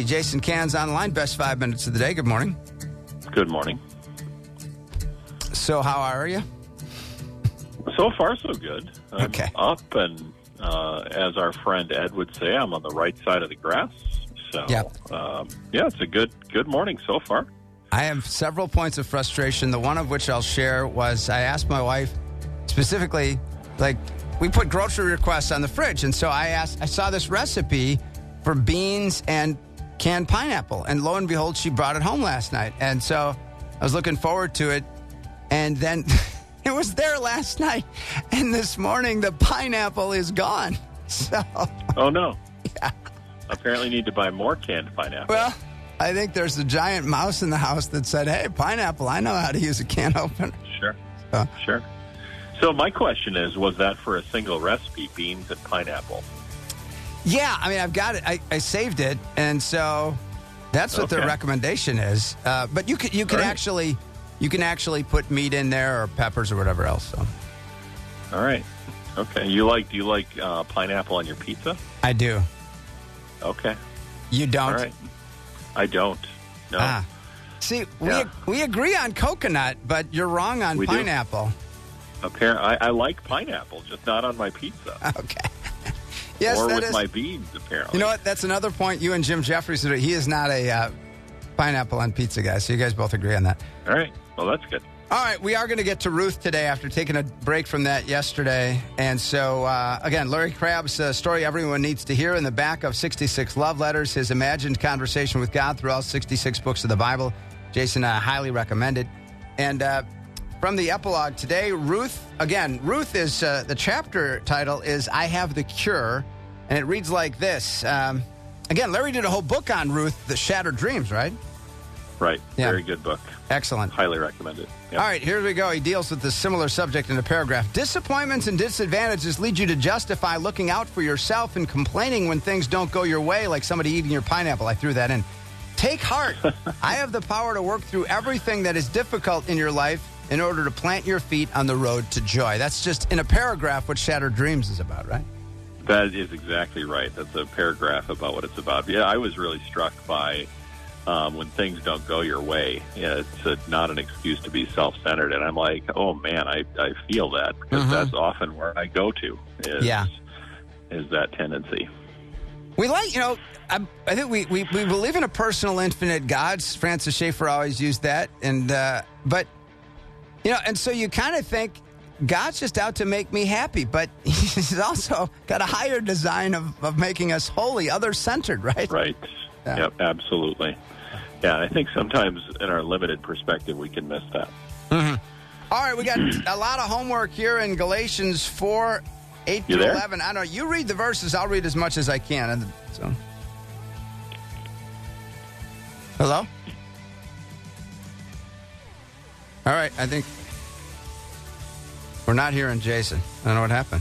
Jason Cann's on the line. Best 5 minutes of the day. Good morning. Good morning. So how are you? So far, so good. I'm Okay. up, and as our friend Ed would say, I'm on the right side of the grass. So, Yep. It's a good morning so far. I have several points of frustration. The one of which I'll share was I asked my wife specifically, like, we put grocery requests on the fridge. And so I saw this recipe for beans and canned pineapple. And lo and behold, she brought it home last night. And so I was looking forward to it. And then it was there last night. And this morning, the pineapple is gone. So. Oh, no. Yeah. Apparently need to buy more canned pineapple. Well, I think there's a giant mouse in the house that said, hey, pineapple, I know how to use a can opener. Sure. Sure. So my question is, was that for a single recipe, beans and pineapple? Yeah, I mean, I've got it. I saved it, and so that's what their recommendation is. But you can actually put meat in there or peppers or whatever else. So. All right. Okay. Do you like pineapple on your pizza? I do. Okay. You don't? All right. I don't. No. See, we agree on coconut, but you're wrong on pineapple. Apparently, I like pineapple, just not on my pizza. Okay. Yes, or that with is, my beans, apparently. You know what? That's another point you and Jim Jeffries, he is not a pineapple on pizza guy, so you guys both agree on that. All right. Well, that's good. All right, we are going to get to Ruth today after taking a break from that yesterday. And so, again, Larry Crabb's story everyone needs to hear in the back of 66 Love Letters, his imagined conversation with God through all 66 books of the Bible. Jason, highly recommended. And from the epilogue today, Ruth is, the chapter title is I Have the Cure, and it reads like this. Again, Larry did a whole book on Ruth, The Shattered Dreams, right? Right. Yeah. Very good book. Excellent. Highly recommended. Yep. All right, here we go. He deals with this similar subject in a paragraph. Disappointments and disadvantages lead you to justify looking out for yourself and complaining when things don't go your way, like somebody eating your pineapple. I threw that in. Take heart. I have the power to work through everything that is difficult in your life in order to plant your feet on the road to joy. That's just in a paragraph what Shattered Dreams is about, right? That is exactly right. That's a paragraph about what it's about. Yeah, I was really struck by when things don't go your way. Yeah, it's not an excuse to be self-centered. And I'm like, oh, man, I feel that because that's often where I go to is that tendency. We like, I think we believe in a personal infinite God. Francis Schaeffer always used that. And, but, and so you kind of think God's just out to make me happy, but he's also got a higher design of making us holy, other-centered, right? Right. Yeah. Yep, absolutely. Yeah, I think sometimes in our limited perspective, we can miss that. Mm-hmm. All right, we got a lot of homework here in Galatians 4, 8 You through there? 11. I don't know. You read the verses. I'll read as much as I can. So. Hello? All right, I think we're not hearing Jason. I don't know what happened.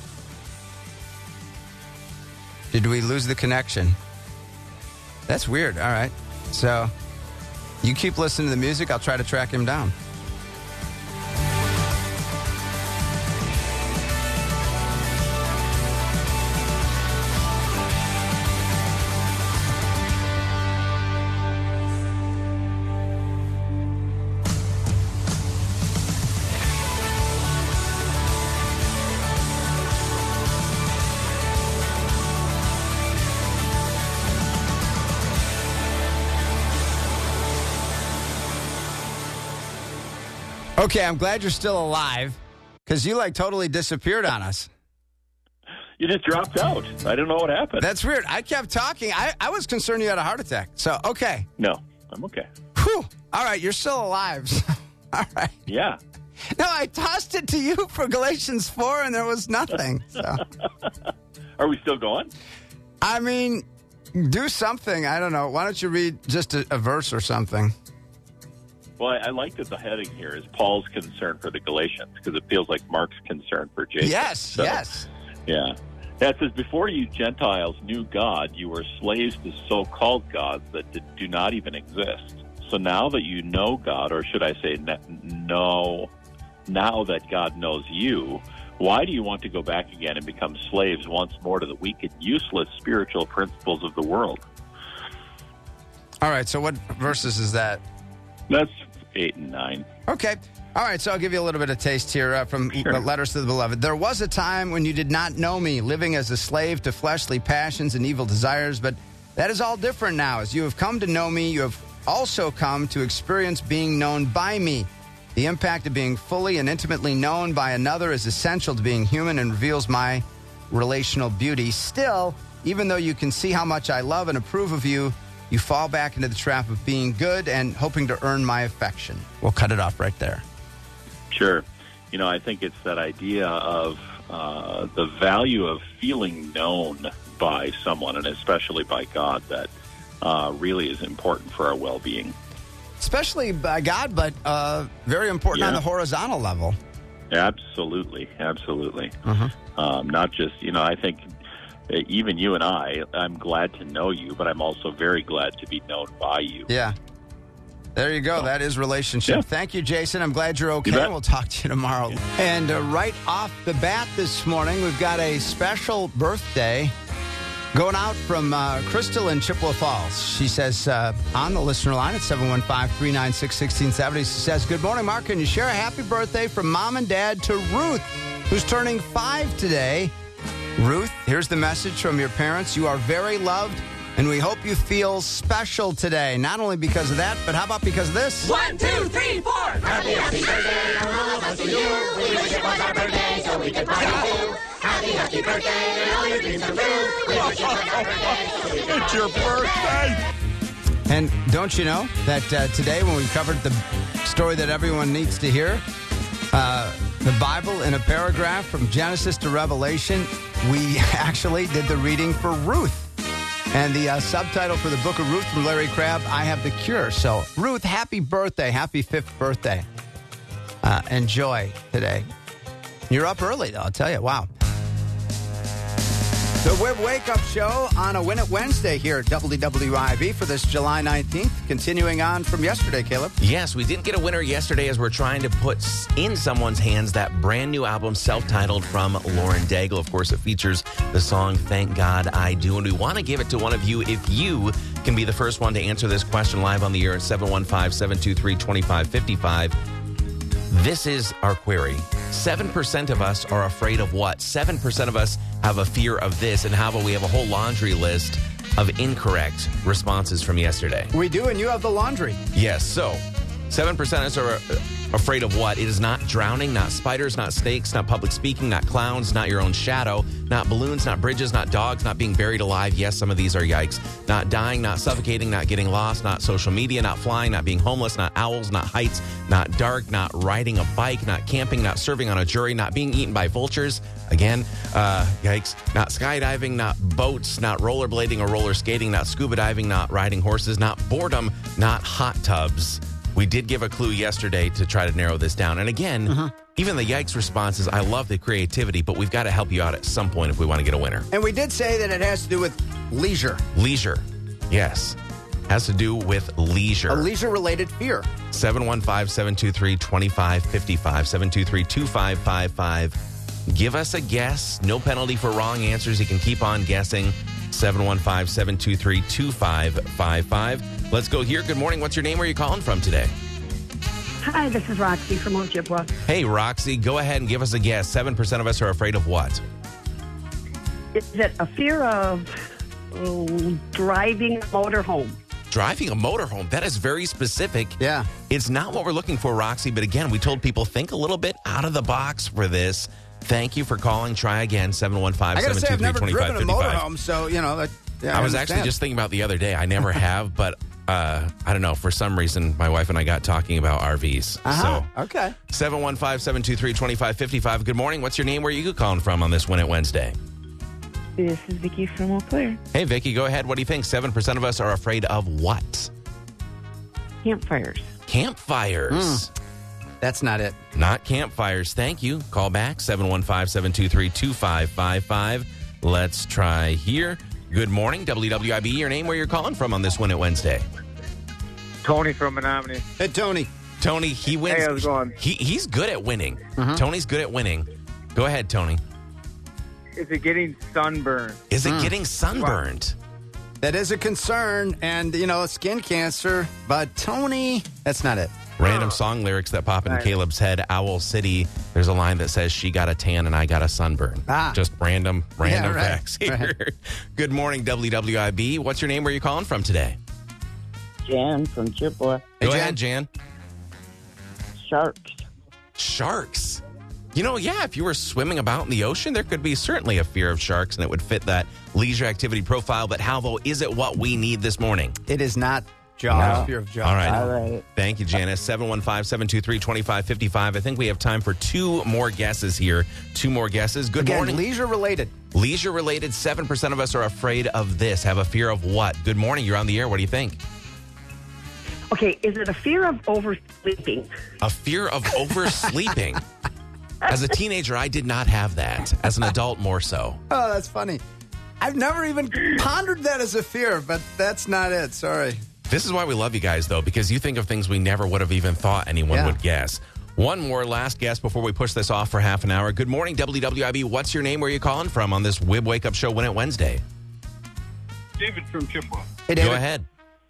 Did we lose the connection? That's weird. All right. So you keep listening to the music. I'll try to track him down. Okay, I'm glad you're still alive because you totally disappeared on us. You just dropped out. I don't know what happened. That's weird. I kept talking. I was concerned you had a heart attack. So, okay. No, I'm okay. Whew. All right, you're still alive. All right. Yeah. No, I tossed it to you for Galatians 4 and there was nothing. So. Are we still going? I mean, do something. I don't know. Why don't you read just a verse or something? Well, I like that the heading here is Paul's concern for the Galatians because it feels like Mark's concern for Jason. Yes, yes. Yeah. That says, before you Gentiles knew God, you were slaves to so-called gods that do not even exist. So now that you know God, or should I say now that God knows you, why do you want to go back again and become slaves once more to the weak and useless spiritual principles of the world? All right, so what verses is that? That's 8 and 9. Okay. All right, so I'll give you a little bit of taste here from Letters to the Beloved. There was a time when you did not know me, living as a slave to fleshly passions and evil desires, but that is all different now. As you have come to know me, you have also come to experience being known by me. The impact of being fully and intimately known by another is essential to being human and reveals my relational beauty. Still, even though you can see how much I love and approve of you, you fall back into the trap of being good and hoping to earn my affection. We'll cut it off right there. Sure. I think it's that idea of the value of feeling known by someone, and especially by God, that really is important for our well-being. Especially by God, but very important on the horizontal level. Absolutely. Mm-hmm. Not just, I think even you and I'm glad to know you, but I'm also very glad to be known by you. Yeah. There you go. That is relationship. Yeah. Thank you, Jason. I'm glad you're okay. We'll talk to you tomorrow. And right off the bat this morning, we've got a special birthday going out from Crystal in Chippewa Falls. She says on the listener line at 715-396-1670, she says, "Good morning, Mark. Can you share a happy birthday from Mom and Dad to Ruth, who's turning 5 today? Ruth, here's the message from your parents. You are very loved, and we hope you feel special today. Not only because of that, but how about because of this?" 1, 2, 3, 4. Happy birthday from all of us to you. We wish it was our birthday so we could party too. Happy birthday and all your dreams come true. We wish it was our birthday so we could It's your birthday. And don't you know that today when we covered the story that everyone needs to hear, the Bible in a paragraph from Genesis to Revelation, we actually did the reading for Ruth. And the subtitle for the book of Ruth from Larry Crabb, I Have the Cure. So, Ruth, happy birthday. Happy 5th birthday. Enjoy today. You're up early, though, I'll tell you. Wow. The Web Wake Up Show on a Win It Wednesday here at WWIB for this July 19th. Continuing on from yesterday, Caleb. Yes, we didn't get a winner yesterday as we're trying to put in someone's hands that brand new album, self-titled, from Lauren Daigle. Of course, it features the song Thank God I Do. And we want to give it to one of you if you can be the first one to answer this question live on the air at 715-723-2555. This is our query. 7% of us are afraid of what? 7% of us have a fear of this. And how about we have a whole laundry list of incorrect responses from yesterday? We do, and you have the laundry. Yes, so 7% of us are afraid of what? It is not drowning, not spiders, not snakes, not public speaking, not clowns, not your own shadow, not balloons, not bridges, not dogs, not being buried alive. Yes, some of these are yikes. Not dying, not suffocating, not getting lost, not social media, not flying, not being homeless, not owls, not heights, not dark, not riding a bike, not camping, not serving on a jury, not being eaten by vultures. Again, yikes. Not skydiving, not boats, not rollerblading or roller skating, not scuba diving, not riding horses, not boredom, not hot tubs. We did give a clue yesterday to try to narrow this down. And again, even the yikes responses, I love the creativity, but we've got to help you out at some point if we want to get a winner. And we did say that it has to do with leisure. Leisure. Yes. Has to do with leisure. A leisure-related fear. 715-723-2555. 723-2555. Give us a guess. No penalty for wrong answers. You can keep on guessing. 715-723-2555. Let's go here. Good morning. What's your name? Where are you calling from today? Hi, this is Roxy from Ojibwa. Hey, Roxy. Go ahead and give us a guess. 7% of us are afraid of what? Is it a fear of driving a motorhome? Driving a motorhome. That is very specific. Yeah. It's not what we're looking for, Roxy. But again, we told people think a little bit out of the box for this. Thank you for calling. Try again. 715-723-2555. I got to say, I've never driven a motorhome, so, I was actually just thinking about the other day. I never have, but I don't know. For some reason, my wife and I got talking about RVs. So, okay. 715-723-2555. Good morning. What's your name? Where are you calling from on this Win It Wednesday? This is Vicky from Eau Claire. Hey, Vicky, go ahead. What do you think? 7% of us are afraid of what? Campfires. Campfires. That's not it. Not campfires. Thank you. Call back. 715-723-2555. Let's try here. Good morning, WWIB. Your name, where you're calling from on this Win It Wednesday? Tony from Menominee. Hey, Tony. Tony, he wins. Hey, how's it going? He's good at winning. Tony's good at winning. Go ahead, Tony. Is it getting sunburned? Is it getting sunburned? That is a concern, and, skin cancer. But, Tony, that's not it. Random song lyrics that pop into Caleb's head. Owl City. There's a line that says, she got a tan and I got a sunburn. Just random facts here. Right. Good morning, WWIB. What's your name? Where are you calling from today? Jan from Chippewa. Go ahead, Jan. Sharks. If you were swimming about in the ocean, there could be certainly a fear of sharks, and it would fit that leisure activity profile. But how, though, is it what we need this morning? It is not Jaws. No. Fear of Jaws. All right. All right. Thank you, Janice. 715-723-2555. I think we have time for two more guesses here. Two more guesses. Good morning. Leisure-related. Leisure-related. 7% of us are afraid of this. Have a fear of what? Good morning. You're on the air. What do you think? Okay, is it a fear of oversleeping? A fear of oversleeping. As a teenager, I did not have that. As an adult, more so. Oh, that's funny. I've never even pondered that as a fear, but that's not it. Sorry. This is why we love you guys, though, because you think of things we never would have even thought anyone would guess. One more last guess before we push this off for half an hour. Good morning, WWIB. What's your name? Where are you calling from on this WIB Wake Up Show Win It Wednesday? David from Chippewa. Hey, David. Go ahead.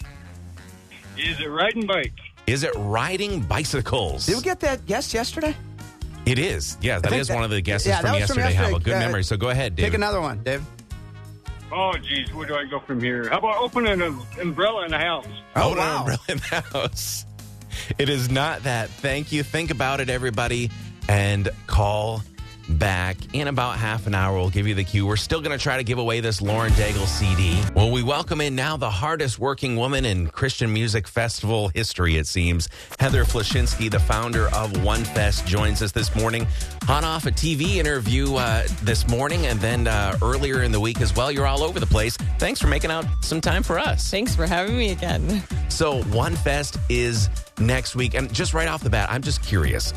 Is it riding bikes? Is it riding bicycles? Did we get that guess yesterday? It is. Yeah, that is one of the guesses that from was yesterday. Have a good memory. So go ahead, David. Take another one, Dave. Oh, geez, where do I go from here? How about opening an umbrella in the house? Oh, wow. Umbrella in the house. It is not that. Thank you. Think about it, everybody, and call back in about half an hour. We'll give you the cue. We're still going to try to give away this Lauren Daigle CD. Well, we welcome in now the hardest working woman in Christian music festival history, it seems. Heather Flashinsky, the founder of OneFest, joins us this morning. Hot off a TV interview this morning and then earlier in the week as well. You're all over the place. Thanks for making out some time for us. Thanks for having me again. So OneFest is next week. And just right off the bat, I'm just curious.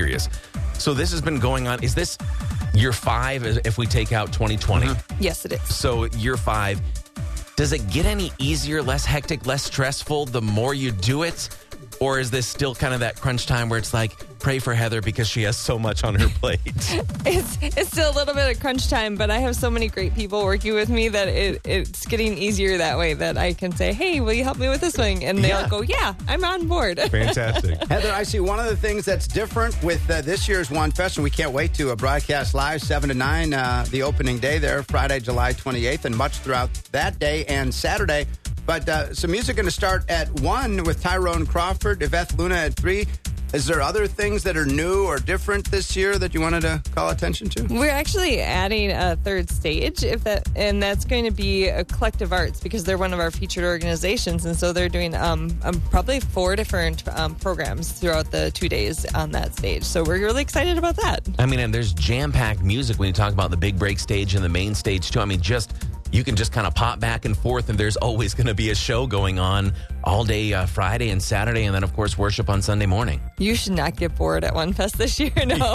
So this has been going on. Is this year 5 if we take out 2020? Yes, it is. So year 5. Does it get any easier, less hectic, less stressful the more you do it? Or is this still kind of that crunch time where it's like, pray for Heather because she has so much on her plate? It's still a little bit of crunch time, but I have so many great people working with me that it's getting easier that way that I can say, hey, will you help me with this thing? And they'll go, yeah, I'm on board. Fantastic. Heather, I see one of the things that's different with this year's OneFest, and we can't wait to broadcast live 7 to 9, the opening day there, Friday, July 28th, and much throughout that day and Saturday. But some music going to start at 1 with Tyrone Crawford, Yvette Luna at 3. Is there other things that are new or different this year that you wanted to call attention to? We're actually adding a third stage, and that's going to be a Collective Arts because they're one of our featured organizations, and so they're doing probably 4 different programs throughout the 2 days on that stage. So we're really excited about that. I mean, and there's jam-packed music when you talk about the big break stage and the main stage, too. I mean, you can just kind of pop back and forth, and there's always going to be a show going on all day Friday and Saturday, and then, of course, worship on Sunday morning. You should not get bored at OneFest this year, no.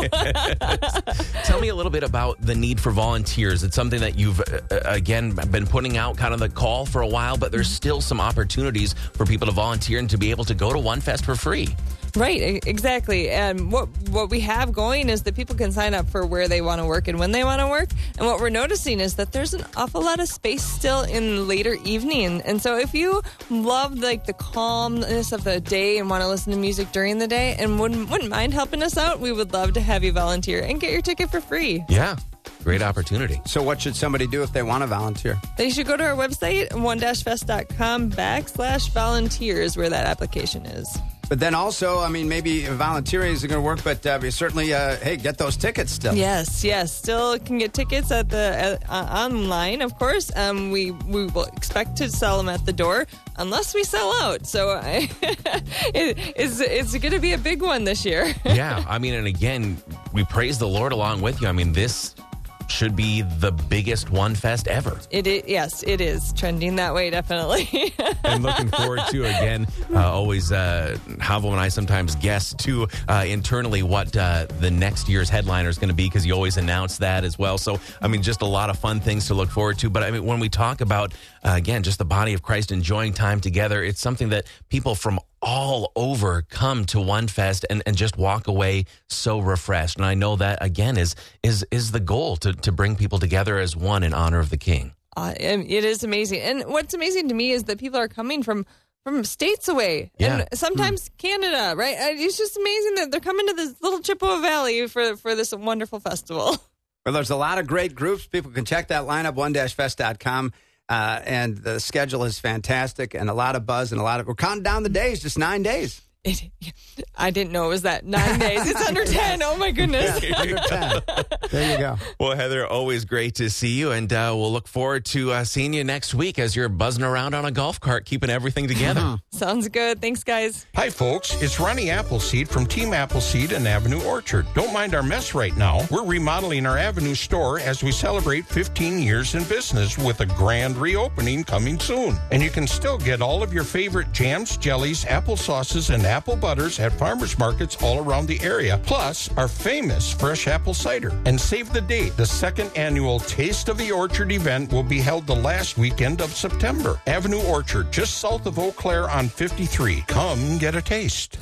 Tell me a little bit about the need for volunteers. It's something that you've, again, been putting out kind of the call for a while, but there's still some opportunities for people to volunteer and to be able to go to OneFest for free. Right, exactly. And what we have going is that people can sign up for where they want to work and when they want to work. And what we're noticing is that there's an awful lot of space still in later evening. And so if you love the calmness of the day and want to listen to music during the day and wouldn't mind helping us out, we would love to have you volunteer and get your ticket for free. Yeah. Great opportunity. So what should somebody do if they want to volunteer? They should go to our website, one-fest.com/volunteers, where that application is. But then also, I mean, maybe volunteering isn't going to work, but certainly, hey, get those tickets still. Yes. Still can get tickets at the online, of course. We will expect to sell them at the door unless we sell out. So it's going to be a big one this year. Yeah. I mean, and again, we praise the Lord along with you. I mean, this should be the biggest OneFest ever. Yes, it is trending that way, definitely. And looking forward to, again, always, Havo and I sometimes guess, too, internally what the next year's headliner is going to be, because you always announce that as well. So, I mean, just a lot of fun things to look forward to. But, I mean, when we talk about, again, just the body of Christ enjoying time together, it's something that people from all over come to OneFest and just walk away so refreshed. And I know that, again, is the goal, to bring people together as one in honor of the King. It is amazing. And what's amazing to me is that people are coming from states away, and sometimes Canada, right? It's just amazing that they're coming to this little Chippewa Valley for this wonderful festival. Well, there's a lot of great groups. People can check that lineup, one-fest.com, and the schedule is fantastic, and a lot of buzz, and we're counting down the days, just 9 days. I didn't know it was that 9 days. It's under 10. Oh, my goodness. Yeah, under 10. There you go. Well, Heather, always great to see you, and we'll look forward to seeing you next week as you're buzzing around on a golf cart, keeping everything together. Sounds good. Thanks, guys. Hi, folks. It's Ronnie Appleseed from Team Appleseed and Avenue Orchard. Don't mind our mess right now. We're remodeling our Avenue store as we celebrate 15 years in business with a grand reopening coming soon. And you can still get all of your favorite jams, jellies, apple sauces, and apple butters at farmers markets all around the area, plus our famous fresh apple cider. And save the date. The second annual Taste of the Orchard event will be held the last weekend of September. Avenue Orchard, just south of Eau Claire on 53. Come get a taste.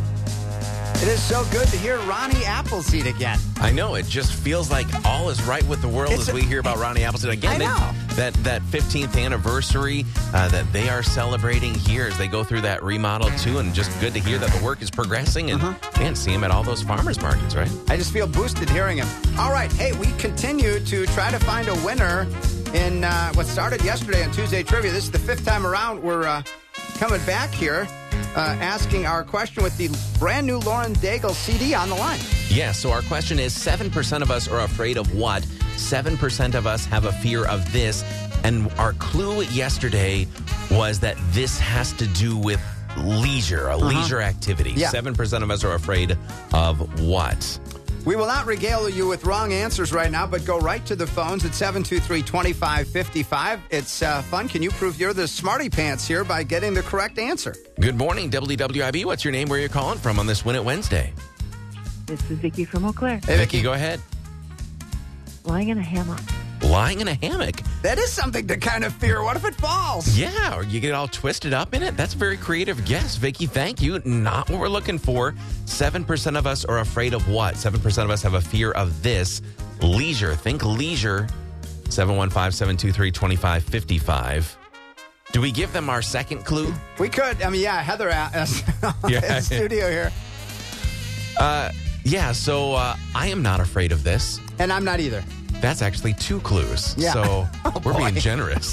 It is so good to hear Ronnie Appleseed again. I know. It just feels like all is right with the world as we hear about Ronnie Appleseed again. I know. That 15th anniversary that they are celebrating here as they go through that remodel, too. And just good to hear that the work is progressing and see him at all those farmers markets, right? I just feel boosted hearing him. All right. Hey, we continue to try to find a winner in what started yesterday on Tuesday Trivia. This is the 5th time around. We're coming back here. Asking our question with the brand new Lauren Daigle CD on the line. Yeah, so our question is 7% of us are afraid of what? 7% of us have a fear of this. And our clue yesterday was that this has to do with leisure, leisure activity. Yeah. 7% of us are afraid of what? We will not regale you with wrong answers right now, but go right to the phones at 723-2555. It's fun. Can you prove you're the smarty pants here by getting the correct answer? Good morning, WWIB. What's your name? Where are you calling from on this Win It Wednesday? This is Vicki from Eau Claire. Hey, Vicki, go ahead. Lying in a hammock. Lying in a hammock. That is something to kind of fear. What if it falls? Yeah, or you get all twisted up in it. That's a very creative guess, Vicki. Thank you. Not what we're looking for. 7% of us are afraid of what? 7% of us have a fear of this. Leisure. Think leisure. 715-723-2555. Do we give them our second clue? We could. I mean, yeah, Heather asked in the studio here. Yeah, so I am not afraid of this. And I'm not either. That's actually 2 clues. Yeah. So we're being generous.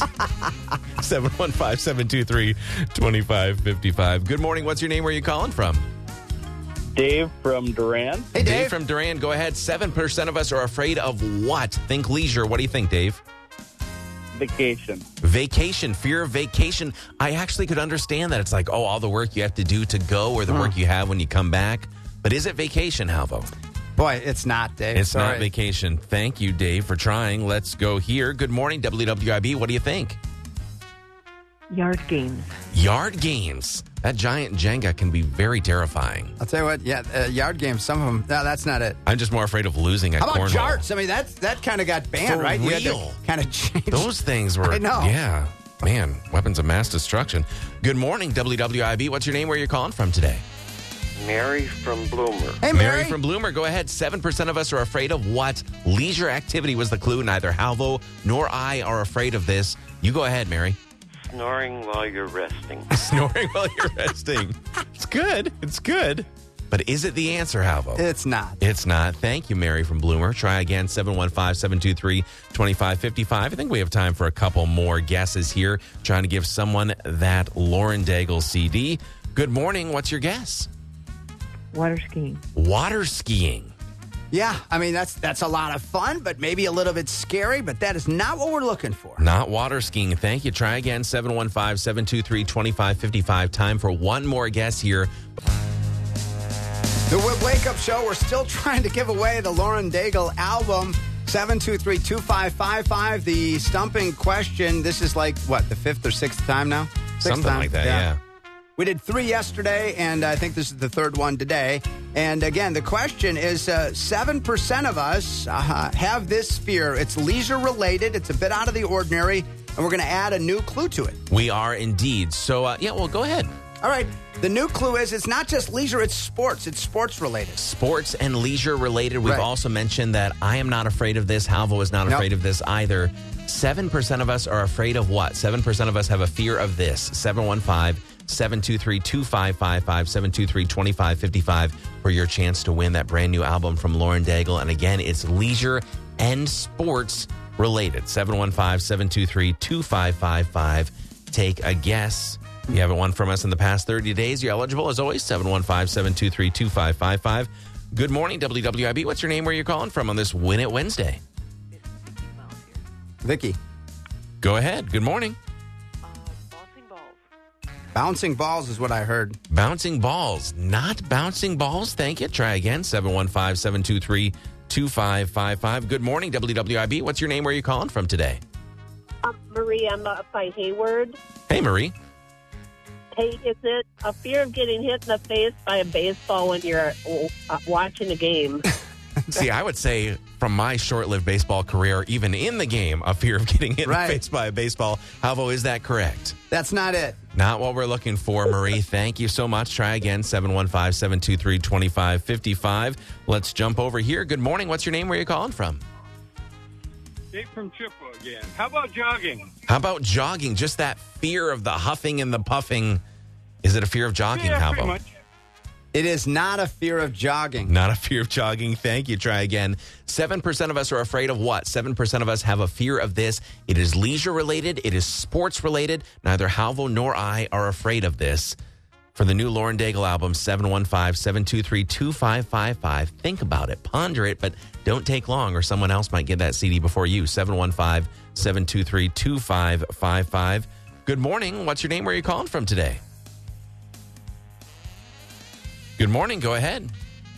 715-723-2555. Good morning. What's your name? Where are you calling from? Dave from Duran. Hey, Dave. From Duran. Go ahead. 7% of us are afraid of what? Think leisure. What do you think, Dave? Vacation. Vacation. Fear of vacation. I actually could understand that. It's like, all the work you have to do to go or the work you have when you come back. But is it vacation, Halvo? Boy, it's not, Dave. It's not vacation. Thank you, Dave, for trying. Let's go here. Good morning, WWIB. What do you think? Yard games. Yard games. That giant Jenga can be very terrifying. I'll tell you what, yard games, some of them, no, that's not it. I'm just more afraid of losing at How about cornhole. jarts? I mean, that kind of got banned, For right? real. You had to kind of change. Those things were, I know. Yeah. Man, weapons of mass destruction. Good morning, WWIB. What's your name? Where are you calling from today? Mary from Bloomer. Hey, Mary. From Bloomer. Go ahead. 7% of us are afraid of what? Leisure activity was the clue. Neither Halvo nor I are afraid of this. You go ahead, Mary. Snoring while you're resting. Snoring while you're resting. It's good. It's good. But is it the answer, Halvo? It's not. It's not. Thank you, Mary from Bloomer. Try again, 715-723-2555. I think we have time for a couple more guesses here. Trying to give someone that Lauren Daigle CD. Good morning. What's your guess? Water skiing. Water skiing. Yeah, I mean, that's a lot of fun, but maybe a little bit scary, but that is not what we're looking for. Not water skiing. Thank you. Try again, 715-723-2555. Time for one more guess here. The Wake Up Show, we're still trying to give away the Lauren Daigle album, 723-2555. The stumping question, this is like, what, the 5th or 6th time now? Something like that, yeah. We did 3 yesterday, and I think this is the 3rd one today. And again, the question is 7% of us have this fear. It's leisure-related. It's a bit out of the ordinary, and we're going to add a new clue to it. We are indeed. So, well, go ahead. All right. The new clue is it's not just leisure, it's sports. It's sports-related. Sports and leisure-related. We've also mentioned that I am not afraid of this. Halvo is not afraid of this either. 7% of us are afraid of what? 7% of us have a fear of this. 715-723-2555, 723-2555 for your chance to win that brand new album from Lauren Daigle. And again, it's leisure and sports related. 715-723-2555. Take a guess. If you haven't won from us in the past 30 days, you're eligible as always. 715-723-2555. Good morning, WWIB. What's your name? Where you're calling from on this Win It Wednesday? Vicky. Go ahead. Good morning. Bouncing balls is what I heard. Bouncing balls. Not bouncing balls. Thank you. Try again. 715-723-2555. Good morning, WWIB. What's your name? Where are you calling from today? Marie, I'm up by Hayward. Hey, Marie. Hey, is it a fear of getting hit in the face by a baseball when you're watching a game? See, I would say from my short-lived baseball career, even in the game, a fear of getting hit in the face by a baseball. Halvo, is that correct? That's not it. Not what we're looking for, Marie. Thank you so much. Try again, 715-723-2555. Let's jump over here. Good morning. What's your name? Where are you calling from? Dave from Chippewa again. How about jogging? How about jogging? Just that fear of the huffing and the puffing. Is it a fear of jogging, Yeah, Halvo? pretty much. It is not a fear of jogging. Not a fear of jogging. Thank you. Try again. 7% of us are afraid of what? 7% of us have a fear of this. It is leisure related. It is sports related. Neither Halvo nor I are afraid of this. For the new Lauren Daigle album, 715-723-2555. Think about it. Ponder it, but don't take long or someone else might get that CD before you. 715-723-2555. Good morning. What's your name? Where are you calling from today? Good morning. Go ahead.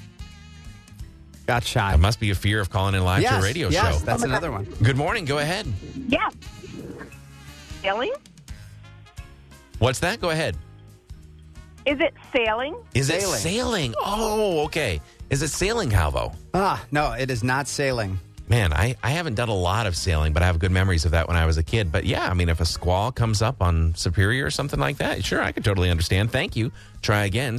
Got shy. It must be a fear of calling in live to a radio show. Yes, that's another one. Good morning. Go ahead. Yeah. Sailing? What's that? Go ahead. Is it sailing? Is it sailing? Oh, okay. Is it sailing, Halvo? No, it is not sailing. Man, I haven't done a lot of sailing, but I have good memories of that when I was a kid. But yeah, I mean, if a squall comes up on Superior or something like that, sure, I could totally understand. Thank you. Try again,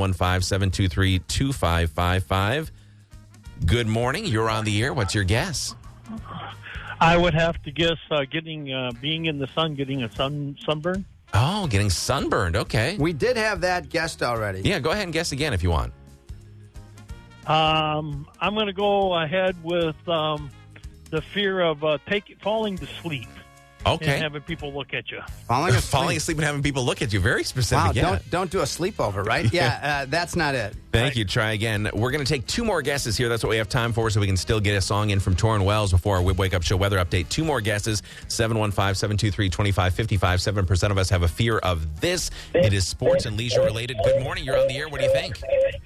715-723-2555. Good morning. You're on the air. What's your guess? I would have to guess being in the sun, getting a sunburn. Oh, getting sunburned. Okay. We did have that guessed already. Yeah, go ahead and guess again if you want. I'm going to go ahead with the fear of falling to sleep. Okay. And having people look at you. Falling asleep and having people look at you. Very specific. Wow, Yeah. don't do a sleepover, right? Yeah, that's not it. Thank you. Try again. We're going to take two more guesses here. That's what we have time for, so we can still get a song in from Torrin Wells before our Wake Up Show weather update. Two more guesses. 715-723-2555. 7% of us have a fear of this. It is sports and leisure related. Good morning. You're on the air. What do you think?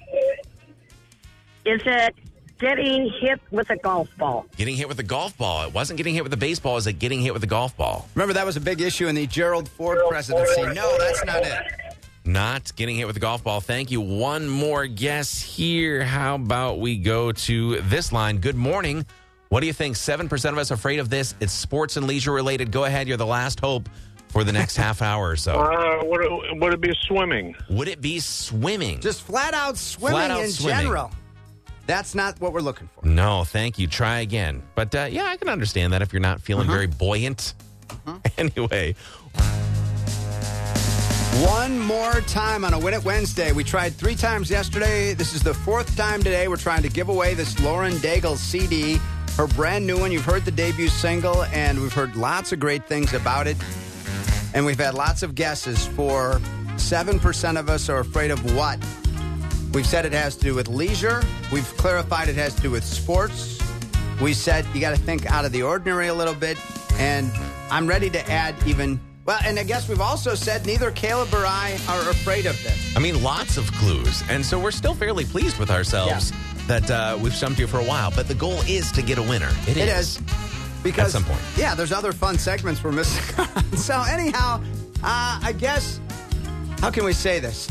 Is it getting hit with a golf ball? Getting hit with a golf ball. It wasn't getting hit with a baseball. Is it getting hit with a golf ball? Remember, that was a big issue in the Gerald Ford presidency. No, that's not it. Not getting hit with a golf ball. Thank you. One more guess here. How about we go to this line? Good morning. What do you think? 7% of us are afraid of this. It's sports and leisure related. Go ahead. You're the last hope for the next half hour or so. Would it be swimming? Would it be swimming? Just flat out swimming in general. That's not what we're looking for. No, thank you. Try again. But yeah, I can understand that if you're not feeling very buoyant. Anyway. One more time on a Win It Wednesday. We tried 3 times yesterday. This is the 4th time today. We're trying to give away this Lauren Daigle CD, her brand new one. You've heard the debut single, and we've heard lots of great things about it. And we've had lots of guesses for 7% of us are afraid of what? We've said it has to do with leisure. We've clarified it has to do with sports. We said you got to think out of the ordinary a little bit. And I'm ready to add even... Well, and I guess we've also said neither Caleb or I are afraid of this. I mean, lots of clues. And so we're still fairly pleased with ourselves that we've stumped you for a while. But the goal is to get a winner. It is. Because, at some point. Yeah, there's other fun segments we're missing. So anyhow, I guess, how can we say this?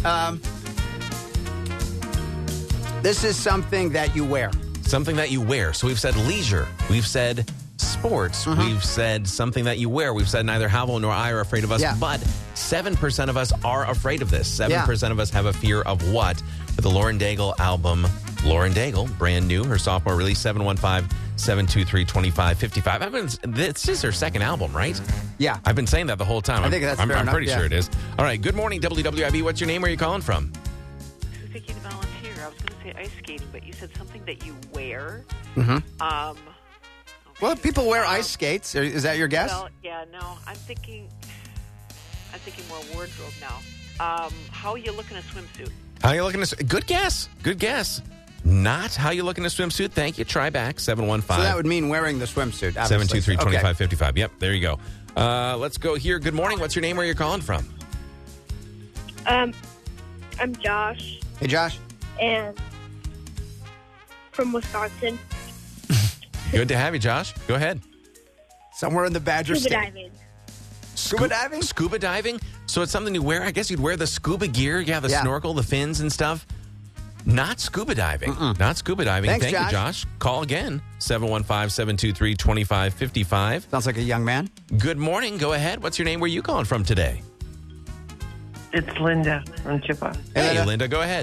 This is something that you wear. Something that you wear. So we've said leisure. We've said sports. We've said something that you wear. We've said neither Halvo nor I are afraid of us. Yeah. But 7% of us are afraid of this. 7% of us have a fear of what? For the Lauren Daigle album, Lauren Daigle, brand new, her sophomore release, 723-2555. This is her second album, right? Yeah. I've been saying that the whole time. I think that's I'm fair enough, pretty sure it is. All right. Good morning, WWIB. What's your name? Where are you calling from? This is Vicky the volunteer. I was going to say ice skating, but you said something that you wear. Mm-hmm. Well, people wear ice skates. Is that your guess? Well, yeah, no. I'm thinking more wardrobe now. How you look in a swimsuit? How you looking? Good guess. Good guess. Not how you look in a swimsuit. Thank you. Try back. 715. So that would mean wearing the swimsuit. Obviously. 723-2555. Yep, there you go. Let's go here. Good morning. What's your name? Where are you calling from? I'm Josh. Hey, Josh. And from Wisconsin. Good to have you, Josh. Go ahead. Somewhere in the Badger Scuba State. diving. Scuba diving? Scuba diving? So it's something you wear. I guess you'd wear the scuba gear. Yeah, the snorkel, the fins and stuff. Not scuba diving. Not scuba diving. Thanks, Thank you, Josh. Call again. 715-723-2555. Sounds like a young man. Good morning. Go ahead. What's your name? Where are you calling from today? It's Linda from Chippewa. Hey, Linda. Go ahead.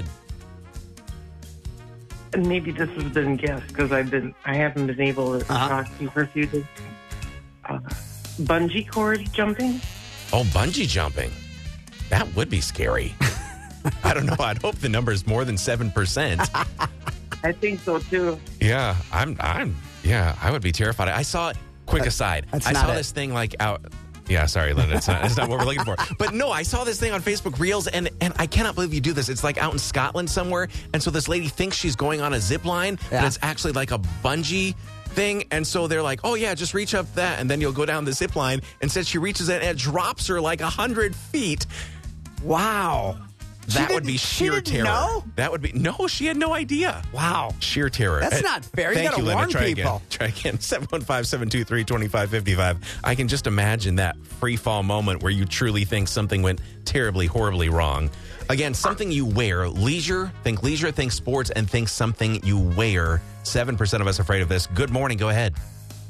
Maybe this has been guessed because I haven't been able to talk to you for a few days. Bungee cord jumping? Oh, bungee jumping. That would be scary. I don't know. I'd hope the number is more than 7%. I think so too. Yeah, I would be terrified. I saw it. Quick aside. I saw this thing like out. Yeah, sorry, Linda. It's not what we're looking for. But no, I saw this thing on Facebook Reels, and I cannot believe you do this. It's like out in Scotland somewhere, and so this lady thinks she's going on a zip line, but it's actually like a bungee thing, and so they're like, oh yeah, just reach up that, and then you'll go down the zip line, and said she reaches it, and it drops her like 100 feet. Wow. That would be sheer terror. Know? That would be she had no idea. Wow. Sheer terror. That's not fair. You got to warn people. Try again. 715-723-2555. I can just imagine that free fall moment where you truly think something went terribly, horribly wrong. Again, something you wear. Leisure, think sports, and think something you wear. 7% of us afraid of this. Good morning. Go ahead.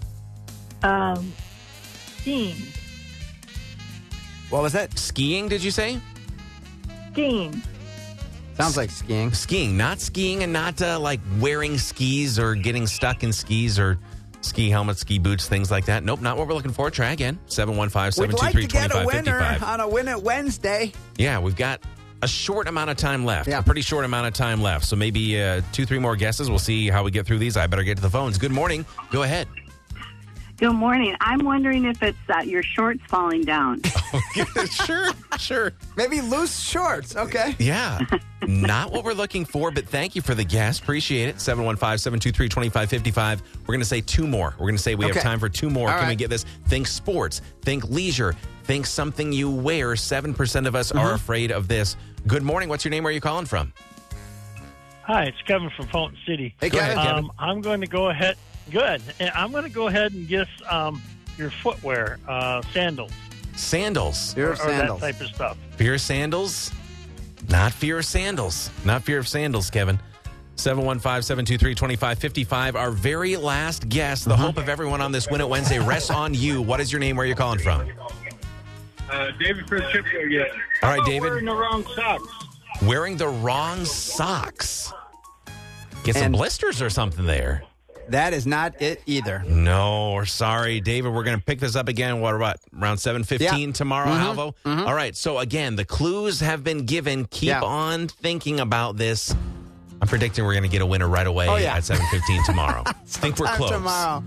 Skiing. What was that? Skiing, did you say? Skiing. Sounds like skiing. Skiing, not skiing and not like wearing skis or getting stuck in skis or ski helmets, ski boots, things like that. Nope, not what we're looking for. Try again. 715-723-2555. We'd like to get a winner on a Win It Wednesday. Yeah, we've got a short amount of time left. A pretty short amount of time left. So maybe 2-3 more guesses. We'll see how we get through these. I better get to the phones. Good morning. Go ahead. Good morning. I'm wondering if it's your shorts falling down. Sure. Maybe loose shorts. Okay. Yeah. Not what we're looking for, but thank you for the guess. Appreciate it. 715-723-2555. We're going to say 2 more. We're going to say we have time for 2 more. Can we get this? Think sports. Think leisure. Think something you wear. 7% of us are afraid of this. Good morning. What's your name? Where are you calling from? Hi, it's Kevin from Fountain City. Hey, Kevin. I'm going to go ahead. Good. And I'm going to go ahead and guess your footwear, sandals. Sandals. Or that type of stuff. Fear of sandals? Not fear of sandals. Not fear of sandals, Kevin. 715-723-2555. Our very last guess. The hope of everyone on this Win It Wednesday rests on you. What is your name? Where are you calling from? David from Chippewa again. All right, David. Wearing the wrong socks. Wearing the wrong socks. Get some blisters or something there. That is not it either. No, we're sorry, David. We're going to pick this up again. What about around 7:15 tomorrow, Alvo? All right. So again, the clues have been given. Keep on thinking about this. I'm predicting we're going to get a winner right away at 7:15 tomorrow. I think we're close. Tomorrow.